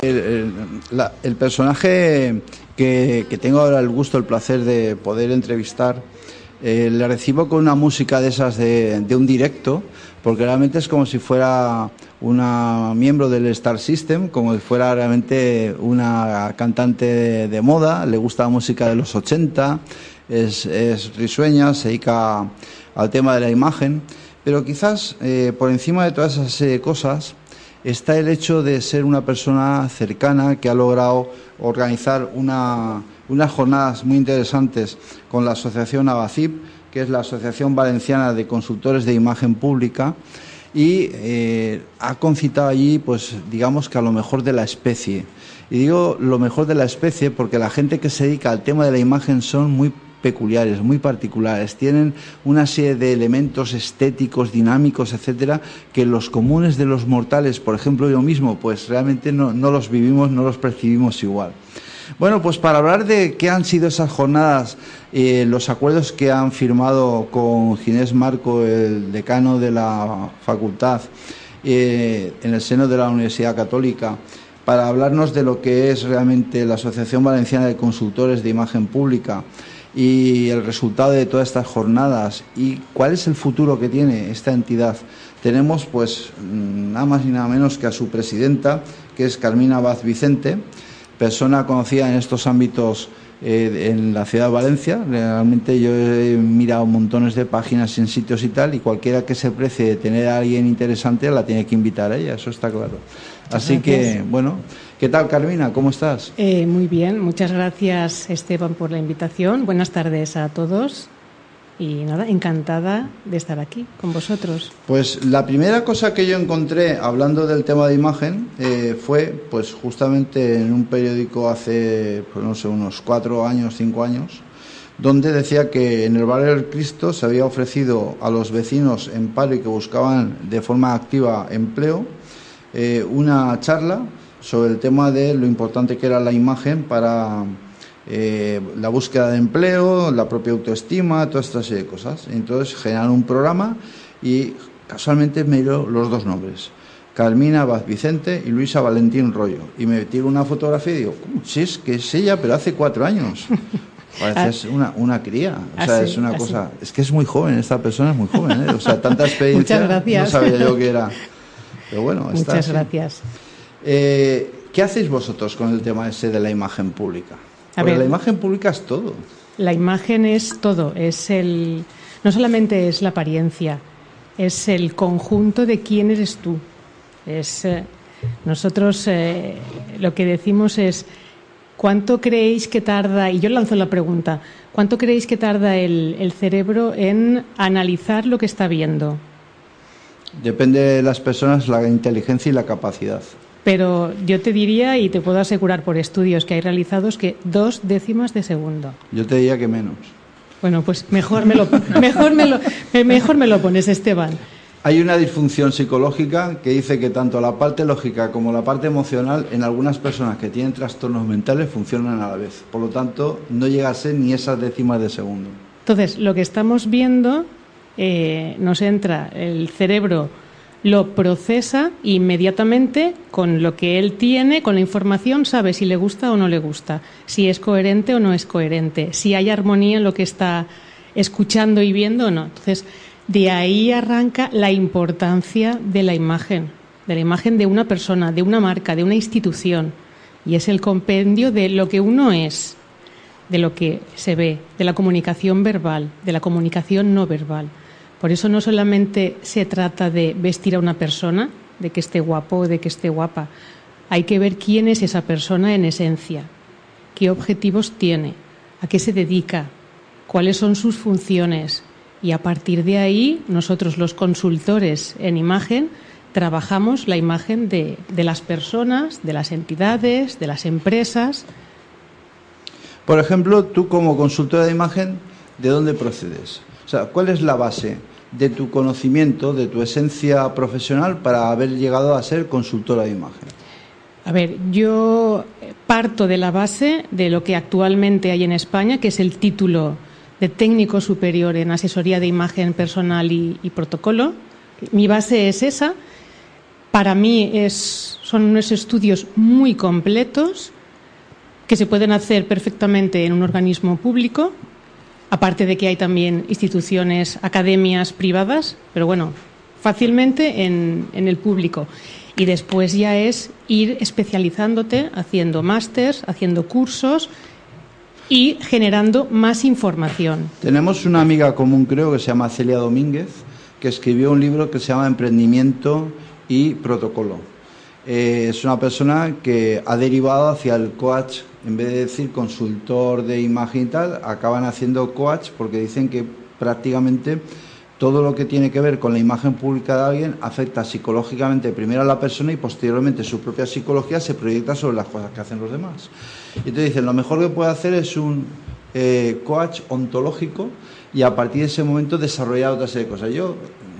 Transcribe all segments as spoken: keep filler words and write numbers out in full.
El, el, la, el personaje que, que tengo ahora el gusto, el placer de poder entrevistar, eh, le recibo con una música de esas de, de un directo, porque realmente es como si fuera una miembro del Star System, como si fuera realmente una cantante de, de moda. Le gusta la música de los ochenta, es, es risueña, se dedica al tema de la imagen, pero quizás eh, por encima de todas esas eh, cosas está el hecho de ser una persona cercana que ha logrado organizar una, unas jornadas muy interesantes con la asociación ABACIP, que es la Asociación Valenciana de Consultores de Imagen Pública, y eh, ha concitado allí, pues digamos que a lo mejor de la especie. Y digo lo mejor de la especie porque la gente que se dedica al tema de la imagen son muy peculiares, muy particulares, tienen una serie de elementos estéticos, dinámicos, etcétera, que los comunes de los mortales, por ejemplo yo mismo, pues realmente no, no los vivimos, no los percibimos igual. Bueno, pues para hablar de qué han sido esas jornadas, eh, los acuerdos que han firmado con Ginés Marco, el decano de la facultad, eh, en el seno de la Universidad Católica, para hablarnos de lo que es realmente la Asociación Valenciana de Consultores de Imagen Pública y el resultado de todas estas jornadas y cuál es el futuro que tiene esta entidad. Tenemos pues nada más y nada menos que a su presidenta, que es Carmina Vaz Vicente, persona conocida en estos ámbitos eh, en la ciudad de Valencia. Realmente yo he mirado montones de páginas en sitios y tal, y cualquiera que se precie de tener a alguien interesante la tiene que invitar a ella, eso está claro. Así que, bueno, ¿qué tal, Carmina? ¿Cómo estás? Eh, muy bien, muchas gracias, Esteban, por la invitación. Buenas tardes a todos. Y nada, encantada de estar aquí con vosotros. Pues la primera cosa que yo encontré hablando del tema de imagen eh, fue pues justamente en un periódico hace, pues no sé, unos cuatro años, cinco años, donde decía que en el barrio del Cristo se había ofrecido a los vecinos en paro y que buscaban de forma activa empleo eh, una charla sobre el tema de lo importante que era la imagen para Eh, la búsqueda de empleo, la propia autoestima, toda esta serie de cosas. Entonces generaron un programa y casualmente me dio los dos nombres, Carmina Vaz Vicente y Luisa Valentín Rollo, y me tiro una fotografía y digo, ¿cómo? Si es que es ella, pero hace cuatro años. Parece una, una cría, o sea, así, es una así. cosa, es que es muy joven, esta persona es muy joven, ¿eh? O sea, tanta experiencia. Muchas gracias. No sabía yo que era, pero bueno, está muchas así. gracias. Eh, ¿Qué hacéis vosotros con el tema ese de la imagen pública? A Porque ver, la imagen pública es todo. La imagen es todo, es el, no solamente es la apariencia, es el conjunto de quién eres tú. Es, eh, nosotros eh, lo que decimos es, ¿cuánto creéis que tarda? Y yo lanzo la pregunta, ¿cuánto creéis que tarda el, el cerebro en analizar lo que está viendo? Depende de las personas, la inteligencia y la capacidad. Pero yo te diría, y te puedo asegurar por estudios que hay realizados, que dos décimas de segundo. Yo te diría que menos. Bueno, pues mejor me lo, mejor me lo, mejor me lo pones, Esteban. Hay una disfunción psicológica que dice que tanto la parte lógica como la parte emocional en algunas personas que tienen trastornos mentales funcionan a la vez. Por lo tanto, no llega a ser ni esas décimas de segundo. Entonces, lo que estamos viendo, eh, nos entra el cerebro, lo procesa inmediatamente con lo que él tiene, con la información, sabe si le gusta o no le gusta, si es coherente o no es coherente, si hay armonía en lo que está escuchando y viendo o no. Entonces, de ahí arranca la importancia de la imagen, de la imagen de una persona, de una marca, de una institución, y es el compendio de lo que uno es, de lo que se ve, de la comunicación verbal, de la comunicación no verbal. Por eso no solamente se trata de vestir a una persona, de que esté guapo o de que esté guapa. Hay que ver quién es esa persona en esencia, qué objetivos tiene, a qué se dedica, cuáles son sus funciones. Y a partir de ahí, nosotros los consultores en imagen trabajamos la imagen de, de las personas, de las entidades, de las empresas. Por ejemplo, tú como consultora de imagen, ¿de dónde procedes? O sea, ¿cuál es la base de tu conocimiento, de tu esencia profesional para haber llegado a ser consultora de imagen? A ver, yo parto de la base de lo que actualmente hay en España, que es el título de técnico superior en asesoría de imagen personal y, y protocolo. Mi base es esa. Para mí es, son unos estudios muy completos que se pueden hacer perfectamente en un organismo público, aparte de que hay también instituciones, academias privadas, pero bueno, fácilmente en, en el público. Y después ya es ir especializándote, haciendo másters, haciendo cursos y generando más información. Tenemos una amiga común, creo, que se llama Celia Domínguez, que escribió un libro que se llama Emprendimiento y Protocolo. Eh, es una persona que ha derivado hacia el coach, en vez de decir consultor de imagen y tal, acaban haciendo coach porque dicen que prácticamente todo lo que tiene que ver con la imagen pública de alguien afecta psicológicamente primero a la persona y posteriormente su propia psicología se proyecta sobre las cosas que hacen los demás. Y entonces dicen, lo mejor que puede hacer es un eh, coach ontológico y a partir de ese momento desarrollar otra serie de cosas. Yo,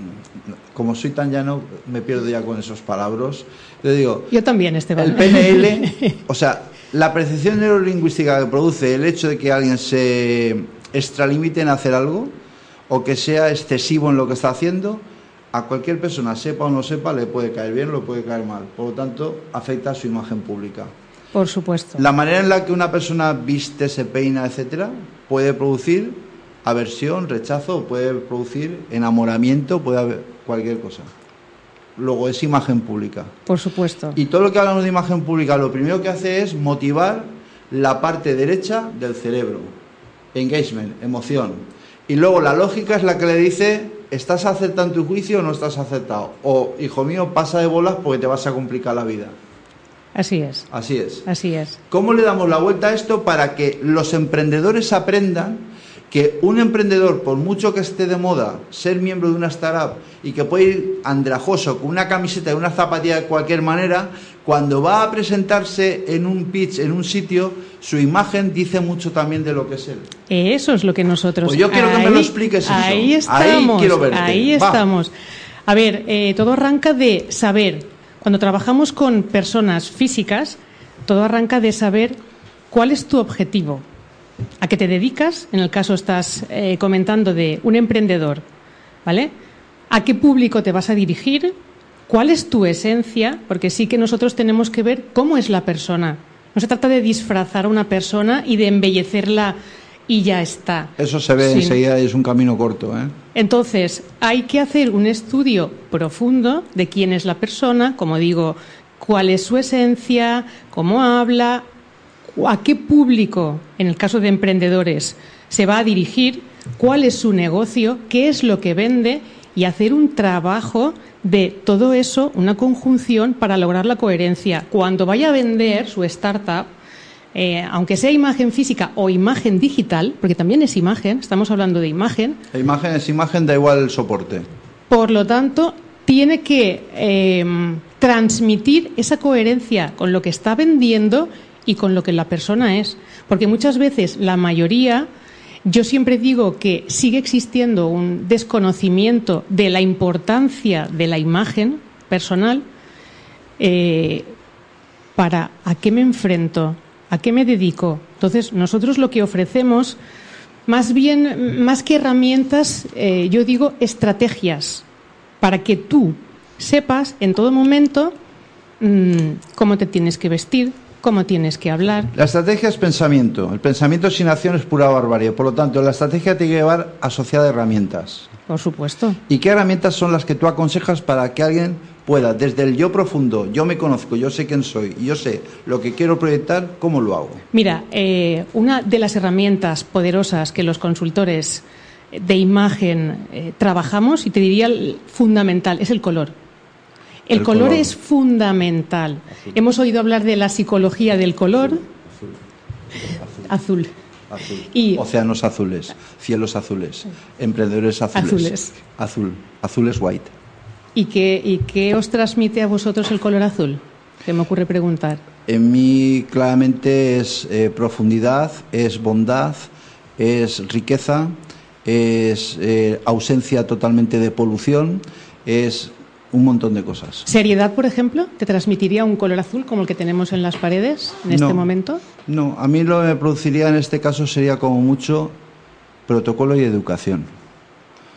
como soy tan llano, me pierdo ya con esos palabras. Yo digo, yo también, Esteban. El P N L, o sea, la percepción neurolingüística que produce el hecho de que alguien se extralimite en hacer algo o que sea excesivo en lo que está haciendo, a cualquier persona, sepa o no sepa, le puede caer bien o le puede caer mal. Por lo tanto, afecta a su imagen pública. Por supuesto. La manera en la que una persona viste, se peina, etcétera, puede producir aversión, rechazo, puede producir enamoramiento, puede haber cualquier cosa. Luego es imagen pública. Por supuesto. Y todo lo que hablamos de imagen pública, lo primero que hace es motivar la parte derecha del cerebro. Engagement, emoción. Y luego la lógica es la que le dice, ¿estás aceptando tu juicio o no estás aceptado? O, hijo mío, pasa de bolas porque te vas a complicar la vida. Así es. Así es. Así es. ¿Cómo le damos la vuelta a esto para que los emprendedores aprendan que un emprendedor, por mucho que esté de moda ser miembro de una startup y que puede ir andrajoso con una camiseta y una zapatilla de cualquier manera, cuando va a presentarse en un pitch, en un sitio, su imagen dice mucho también de lo que es él? Eso es lo que nosotros... Pues yo quiero ahí, que me lo expliques eso. Ahí estamos, ahí quiero verte. Ahí estamos. Va. A ver, eh, todo arranca de saber, cuando trabajamos con personas físicas, todo arranca de saber cuál es tu objetivo. ¿A qué te dedicas? En el caso estás eh, comentando de un emprendedor, ¿vale? ¿A qué público te vas a dirigir? ¿Cuál es tu esencia? Porque sí que nosotros tenemos que ver cómo es la persona. No se trata de disfrazar a una persona y de embellecerla y ya está. Eso se ve sí. enseguida, es un camino corto, ¿eh? Entonces, hay que hacer un estudio profundo de quién es la persona, como digo, cuál es su esencia, cómo habla, a qué público, en el caso de emprendedores, se va a dirigir, cuál es su negocio, qué es lo que vende y hacer un trabajo de todo eso, una conjunción para lograr la coherencia. Cuando vaya a vender su startup, eh, aunque sea imagen física o imagen digital, porque también es imagen, estamos hablando de imagen. La imagen es imagen, da igual el soporte. Por lo tanto, tiene que eh, transmitir esa coherencia con lo que está vendiendo y con lo que la persona es. Porque muchas veces, la mayoría, yo siempre digo que sigue existiendo un desconocimiento de la importancia de la imagen personal eh, para a qué me enfrento, a qué me dedico. Entonces, nosotros lo que ofrecemos, más bien, más que herramientas, eh, yo digo estrategias, para que tú sepas en todo momento mmm, cómo te tienes que vestir, cómo tienes que hablar. La estrategia es pensamiento. El pensamiento sin acción es pura barbarie. Por lo tanto, la estrategia tiene que llevar asociada herramientas. Por supuesto. ¿Y qué herramientas son las que tú aconsejas para que alguien pueda, desde el yo profundo, yo me conozco, yo sé quién soy, y yo sé lo que quiero proyectar, cómo lo hago? Mira, eh, una de las herramientas poderosas que los consultores de imagen eh, trabajamos, y te diría fundamental, es el color. El, el color, color es fundamental. Azul. Hemos oído hablar de la psicología del color. Azul. Azul. Azul. Azul. Y océanos azules, cielos azules, emprendedores azules. Azules. Azul. Azul es white. ¿Y qué, ¿Y qué os transmite a vosotros el color azul? Se me ocurre preguntar. En mí claramente es eh, profundidad, es bondad, es riqueza, es eh, ausencia totalmente de polución, es un montón de cosas. ¿Seriedad, por ejemplo? ¿Te transmitiría un color azul como el que tenemos en las paredes en no, este momento? No, a mí lo que me produciría en este caso sería como mucho protocolo y educación.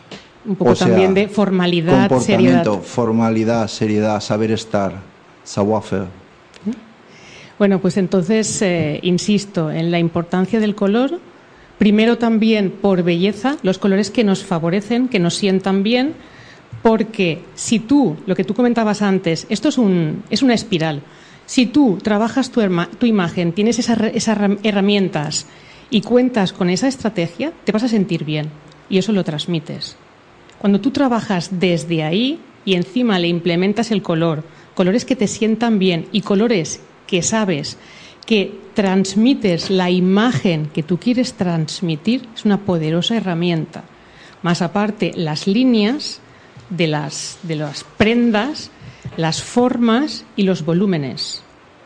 un poco o sea, también de formalidad, comportamiento, seriedad. formalidad, seriedad, saber estar, savoir-faire. Bueno, pues entonces, eh, insisto en la importancia del color, primero también por belleza, los colores que nos favorecen, que nos sientan bien, porque si tú, lo que tú comentabas antes, esto es, un, es una espiral, si tú trabajas tu, tu imagen, tienes esas, esas herramientas y cuentas con esa estrategia, te vas a sentir bien y eso lo transmites. Cuando tú trabajas desde ahí y encima le implementas el color, colores que te sientan bien y colores que sabes que transmites la imagen que tú quieres transmitir, es una poderosa herramienta. Más aparte, las líneas de las, de las prendas, las formas y los volúmenes.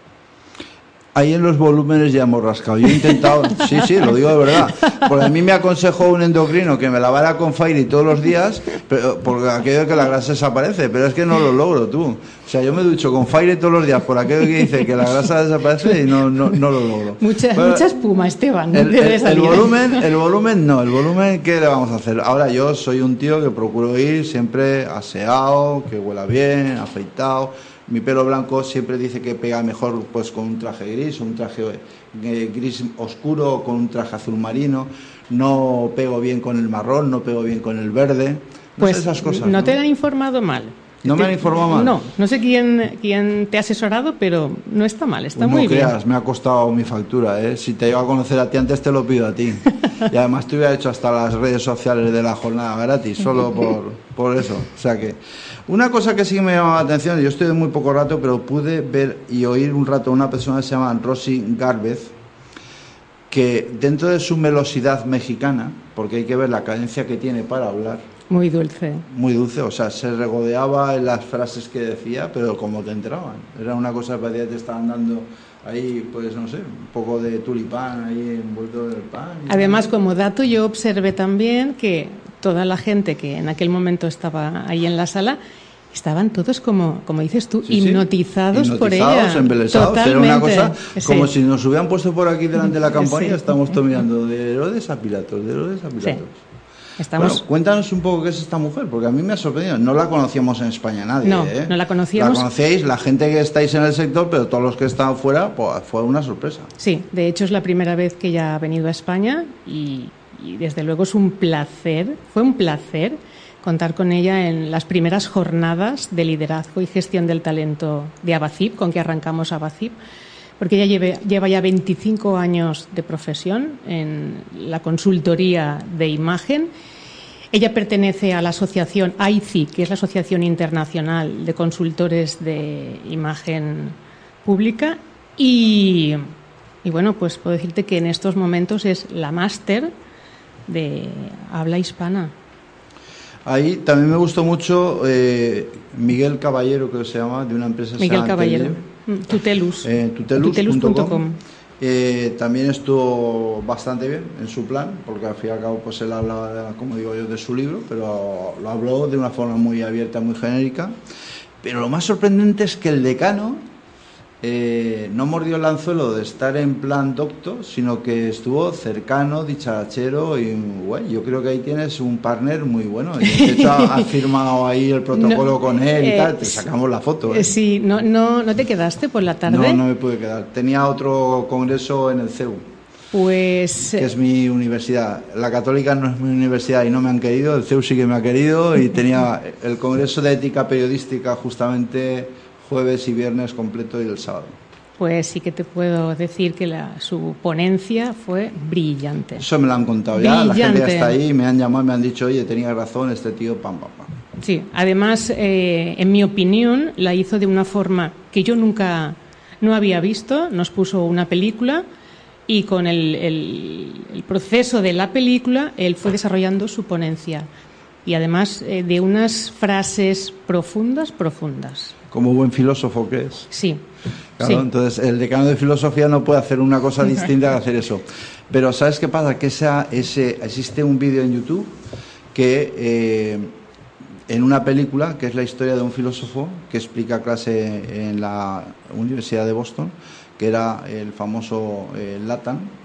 Ahí en los volúmenes ya hemos rascado. Yo he intentado, sí, sí, lo digo de verdad, porque a mí me aconsejó un endocrino que me lavara con Fairy todos los días, pero, porque aquello de que la grasa desaparece, pero es que no lo logro, tú. O sea, yo me ducho con Fairy todos los días por aquello que dice que la grasa desaparece y no, no, no lo logro. Mucha, pero, mucha espuma, Esteban. El, el, el volumen, el volumen no, el volumen, ¿qué le vamos a hacer? Ahora yo soy un tío que procuro ir siempre aseado, que huela bien, afeitado. Mi pelo blanco siempre dice que pega mejor pues con un traje gris, un traje eh, gris oscuro o con un traje azul marino. No pego bien con el marrón, no pego bien con el verde. No pues sé esas cosas. No, ¿no? te han informado mal. ¿No te, me han informado mal? No, no sé quién, quién te ha asesorado, pero no está mal, está pues muy no bien. No creas, me ha costado mi factura, ¿eh? Si te iba a conocer a ti antes, te lo pido a ti. Y además te hubiera hecho hasta las redes sociales de la jornada gratis, solo por, por eso. O sea que, una cosa que sí me llama la atención, yo estoy de muy poco rato, pero pude ver y oír un rato a una persona que se llama Rosy Garbez, que dentro de su melosidad mexicana, porque hay que ver la cadencia que tiene para hablar, muy dulce. Muy dulce, o sea, se regodeaba en las frases que decía, pero como te entraban. Era una cosa que parecía que te estaban dando ahí, pues no sé, un poco de tulipán ahí envuelto en el pan. Además, como dato, yo observé también que toda la gente que en aquel momento estaba ahí en la sala, estaban todos, como, como dices tú, sí, hipnotizados, sí. por hipnotizados, ella. Embelesados. Era una cosa como sí. si nos hubieran puesto por aquí delante de la campaña, sí. estamos todos mirando de Herodes a Pilatos, de Herodes a Pilatos. Sí. Estamos... Bueno, cuéntanos un poco qué es esta mujer, porque a mí me ha sorprendido. No la conocíamos en España nadie. No, ¿eh? no la conocíamos. La conocéis, la gente que estáis en el sector, pero todos los que están fuera, pues fue una sorpresa. Sí, de hecho es la primera vez que ella ha venido a España y, y desde luego es un placer, fue un placer contar con ella en las primeras jornadas de liderazgo y gestión del talento de Abacip, con que arrancamos Abacip. Porque ella lleve, lleva ya veinticinco años de profesión en la consultoría de imagen. Ella pertenece a la asociación A I C I, que es la Asociación Internacional de Consultores de Imagen Pública. Y, y bueno, pues puedo decirte que en estos momentos es la máster de habla hispana. Ahí también me gustó mucho eh, Miguel Caballero, que se llama, de una empresa que Miguel se llama Caballero. Tele. Tutelus. Eh, tutelus punto com. com. Eh, también estuvo bastante bien en su plan, porque al fin y al cabo pues él hablaba, como digo yo, de su libro, pero lo habló de una forma muy abierta, muy genérica. Pero lo más sorprendente es que el decano eh, no mordió el anzuelo de estar en plan docto, sino que estuvo cercano, dicharachero y guay. Yo creo que ahí tienes un partner muy bueno. De hecho, has firmado ahí el protocolo no, con él y eh, tal. Te sacamos la foto. ¿eh? Sí, no, no, ¿no te quedaste por la tarde? No, no me pude quedar. Tenía otro congreso en el C E U. Pues... que es mi universidad. La Católica no es mi universidad y no me han querido. El C E U sí que me ha querido y tenía el congreso de ética periodística justamente jueves y viernes completo y el sábado. Pues sí que te puedo decir que la, su ponencia fue brillante. Eso me lo han contado ya, brillante. La gente ya está ahí, me han llamado, me han dicho, oye, tenía razón este tío, pam, pam, pam. Sí, además, eh, en mi opinión, la hizo de una forma que yo nunca no había visto. Nos puso una película y con el, el, el proceso de la película, él fue desarrollando su ponencia. Y además eh, de unas frases profundas, profundas. Como buen filósofo que es. Sí. Claro, sí. Entonces el decano de filosofía no puede hacer una cosa distinta que hacer eso. Pero ¿sabes qué pasa? Que esa, ese, existe un vídeo en YouTube que eh, en una película, que es la historia de un filósofo que explica clase en la Universidad de Boston, que era el famoso eh, Latham,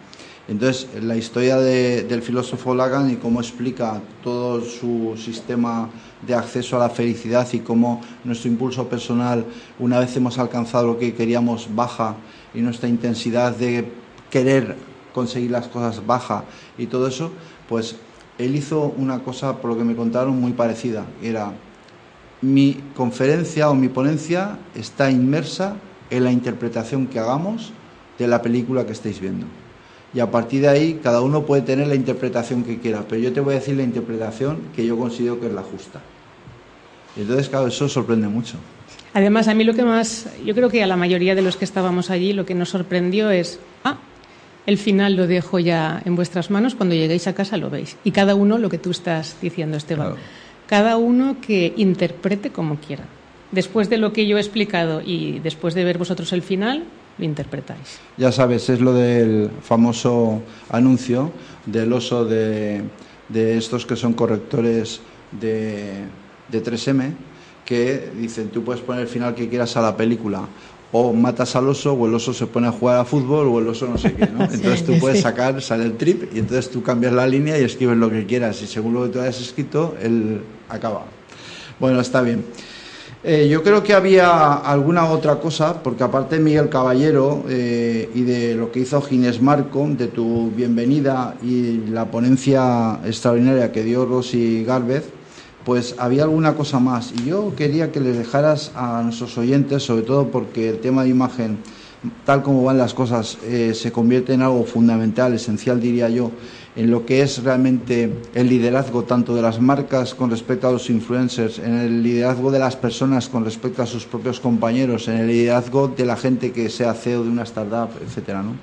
Entonces, la historia de, del filósofo Lacan y cómo explica todo su sistema de acceso a la felicidad y cómo nuestro impulso personal, una vez hemos alcanzado lo que queríamos, baja, y nuestra intensidad de querer conseguir las cosas baja y todo eso, pues él hizo una cosa, por lo que me contaron, muy parecida. Era, mi conferencia o mi ponencia está inmersa en la interpretación que hagamos de la película que estáis viendo. Y a partir de ahí, cada uno puede tener la interpretación que quiera, pero yo te voy a decir la interpretación que yo considero que es la justa. Y entonces, claro, eso sorprende mucho. Además, a mí lo que más, yo creo que a la mayoría de los que estábamos allí, lo que nos sorprendió es, ah, el final lo dejo ya en vuestras manos, cuando lleguéis a casa lo veis. Y cada uno, lo que tú estás diciendo, Esteban, claro. Cada uno que interprete como quiera. Después de lo que yo he explicado y después de ver vosotros el final, lo interpretáis. Ya sabes, es lo del famoso anuncio del oso de, de estos que son correctores de, de tres eme, que dicen, tú puedes poner el final que quieras a la película, o matas al oso, o el oso se pone a jugar a fútbol, o el oso no sé qué, ¿no? Entonces sí, tú puedes sí. sacar, sale el trip, y entonces tú cambias la línea y escribes lo que quieras, y según lo que tú hayas escrito, él acaba. Bueno, está bien. Eh, yo creo que había alguna otra cosa, porque aparte de Miguel Caballero eh, y de lo que hizo Ginés Marco, de tu bienvenida y la ponencia extraordinaria que dio Rosy Gálvez, pues había alguna cosa más. Y yo quería que les dejaras a nuestros oyentes, sobre todo porque el tema de imagen, tal como van las cosas, eh, se convierte en algo fundamental, esencial, diría yo, en lo que es realmente el liderazgo tanto de las marcas con respecto a los influencers, en el liderazgo de las personas con respecto a sus propios compañeros, en el liderazgo de la gente que sea C E O de una startup, etcétera, ¿no?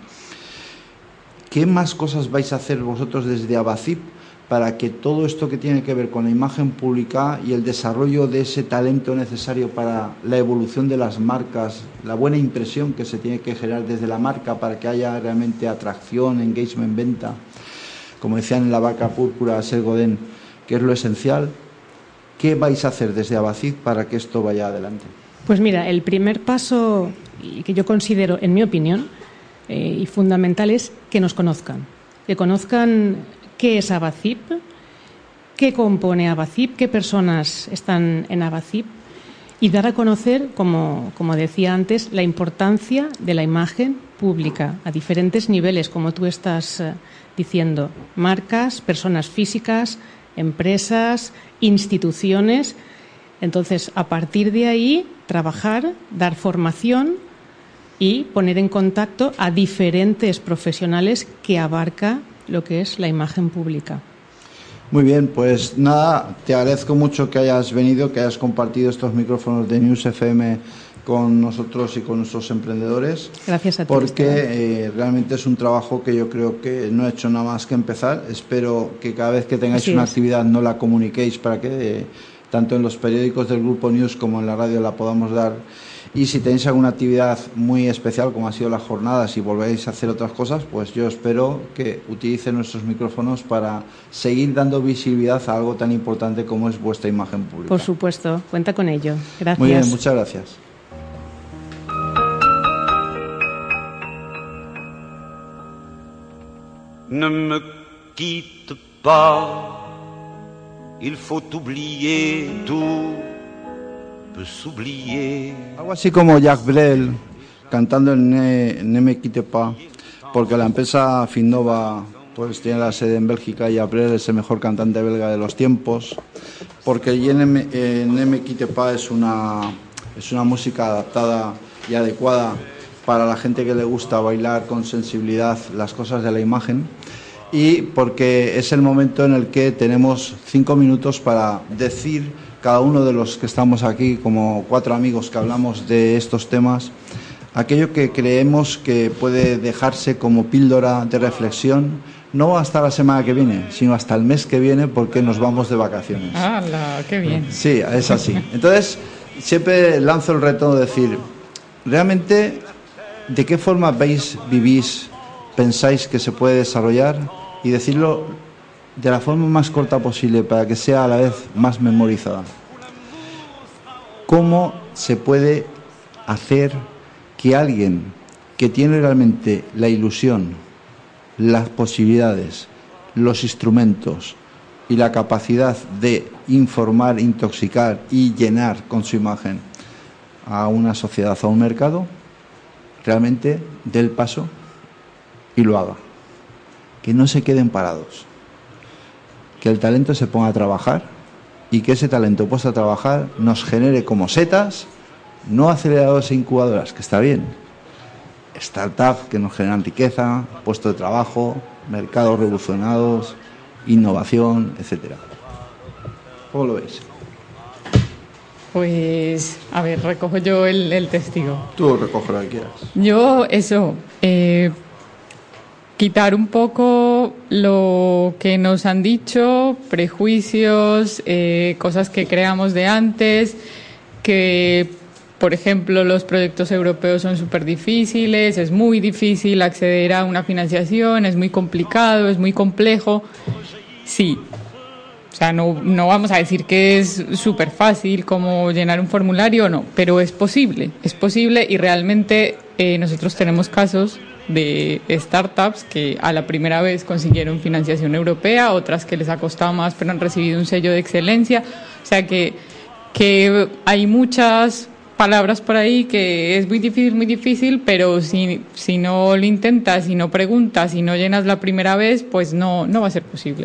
¿Qué más cosas vais a hacer vosotros desde Abacip para que todo esto que tiene que ver con la imagen pública y el desarrollo de ese talento necesario para la evolución de las marcas, la buena impresión que se tiene que generar desde la marca para que haya realmente atracción, engagement, venta, como decían en la vaca púrpura, Ser Godén, que es lo esencial? ¿Qué vais a hacer desde Abacip para que esto vaya adelante? Pues mira, el primer paso, y que yo considero, en mi opinión, eh, y fundamental, es que nos conozcan, que conozcan qué es Abacip, qué compone Abacip, qué personas están en Abacip, y dar a conocer, como, como decía antes, la importancia de la imagen pública a diferentes niveles, como tú estás eh, diciendo, marcas, personas físicas, empresas, instituciones. Entonces, a partir de ahí, trabajar, dar formación y poner en contacto a diferentes profesionales que abarca lo que es la imagen pública. Muy bien, pues nada, te agradezco mucho que hayas venido, que hayas compartido estos micrófonos de News F M con nosotros y con nuestros emprendedores. Gracias a ti. Porque eh, realmente es un trabajo que yo creo que no he hecho nada más que empezar. Espero que cada vez que tengáis Así una es. actividad no la comuniquéis para que eh, tanto en los periódicos del Grupo News como en la radio la podamos dar. Y si tenéis alguna actividad muy especial, como ha sido las jornadas, y volvéis a hacer otras cosas, pues yo espero que utilicen nuestros micrófonos para seguir dando visibilidad a algo tan importante como es vuestra imagen pública. Por supuesto, cuenta con ello. Gracias. Muy bien, muchas gracias. Ne me quitte pas, il faut oublier tout. Algo así como Jacques Brel cantando en Ne, ne me quitte pas, porque la empresa Finnova pues tiene la sede en Bélgica y Jacques Brel es el mejor cantante belga de los tiempos, porque Ne me, eh, ne me quitte pas es una, es una música adaptada y adecuada para la gente que le gusta bailar con sensibilidad las cosas de la imagen, y porque es el momento en el que tenemos cinco minutos para decir, cada uno de los que estamos aquí, como cuatro amigos que hablamos de estos temas, aquello que creemos que puede dejarse como píldora de reflexión, no hasta la semana que viene, sino hasta el mes que viene, porque nos vamos de vacaciones. ¡Hala, qué bien! Sí, es así. Entonces, siempre lanzo el reto de decir, realmente, ¿de qué forma veis, vivís, pensáis que se puede desarrollar? Y decirlo de la forma más corta posible para que sea a la vez más memorizada. ¿Cómo se puede hacer que alguien que tiene realmente la ilusión las posibilidades, los instrumentos y la capacidad de informar, intoxicar y llenar con su imagen a una sociedad, a un mercado, realmente dé el paso y lo haga. Que no se queden parados. Que el talento se ponga a trabajar y que ese talento puesto a trabajar nos genere como setas, no aceleradores e incubadoras, que está bien, startups que nos generan riqueza, puestos de trabajo, mercados revolucionados, innovación, etcétera. ¿Cómo lo veis? Pues, a ver, recojo yo el, el testigo. Tú recoge lo que quieras. Yo, eso, eh, quitar un poco lo que nos han dicho, prejuicios, eh, cosas que creamos de antes, que, por ejemplo, los proyectos europeos son súper difíciles, es muy difícil acceder a una financiación, es muy complicado, es muy complejo. Sí. O sea, no, no vamos a decir que es súper fácil como llenar un formulario, no, pero es posible, es posible y realmente eh, nosotros tenemos casos de startups que a la primera vez consiguieron financiación europea, otras que les ha costado más pero han recibido un sello de excelencia. O sea que, que hay muchas palabras por ahí que es muy difícil, muy difícil, pero si, si no lo intentas, si no preguntas, si no llenas la primera vez, pues no, no va a ser posible.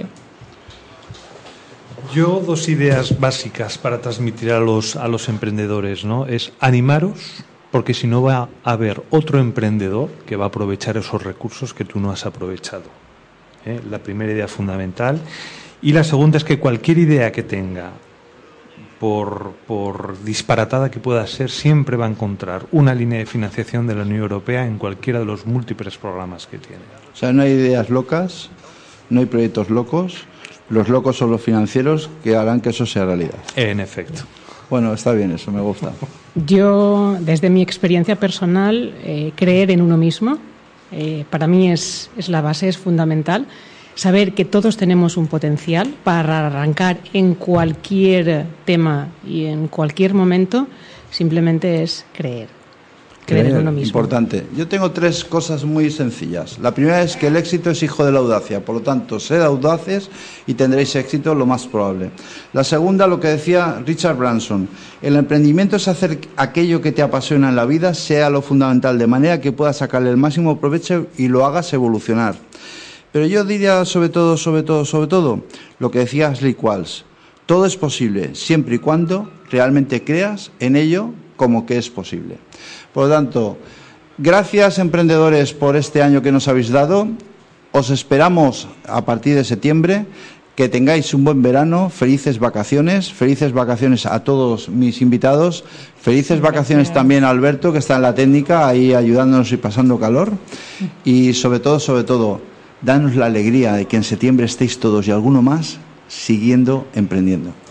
Yo dos ideas básicas para transmitir a los, a los emprendedores, ¿no? Es animaros, porque si no va a haber otro emprendedor que va a aprovechar esos recursos que tú no has aprovechado. ¿Eh? La primera idea fundamental. Y la segunda es que cualquier idea que tenga, por, por disparatada que pueda ser, siempre va a encontrar una línea de financiación de la Unión Europea en cualquiera de los múltiples programas que tiene. O sea, no hay ideas locas, no hay proyectos locos. Los locos son los financieros que harán que eso sea realidad. En efecto. Bueno, está bien, eso me gusta. Yo, desde mi experiencia personal, eh, creer en uno mismo, eh, para mí es, es la base, es fundamental. Saber que todos tenemos un potencial para arrancar en cualquier tema y en cualquier momento, simplemente es creer. Creer en uno mismo. Importante. Yo tengo tres cosas muy sencillas. La primera es que el éxito es hijo de la audacia, por lo tanto, sed audaces y tendréis éxito lo más probable. La segunda, lo que decía Richard Branson, el emprendimiento es hacer aquello que te apasiona en la vida sea lo fundamental, de manera que puedas sacarle el máximo provecho y lo hagas evolucionar. Pero yo diría sobre todo, sobre todo, sobre todo, lo que decía Ashley Qualls, todo es posible siempre y cuando realmente creas en ello como que es posible. Por lo tanto, gracias emprendedores por este año que nos habéis dado. Os esperamos a partir de septiembre. Que tengáis un buen verano, felices vacaciones, felices vacaciones a todos mis invitados, felices vacaciones también a Alberto, que está en la técnica, ahí ayudándonos y pasando calor. Y sobre todo, sobre todo, danos la alegría de que en septiembre estéis todos y alguno más siguiendo emprendiendo.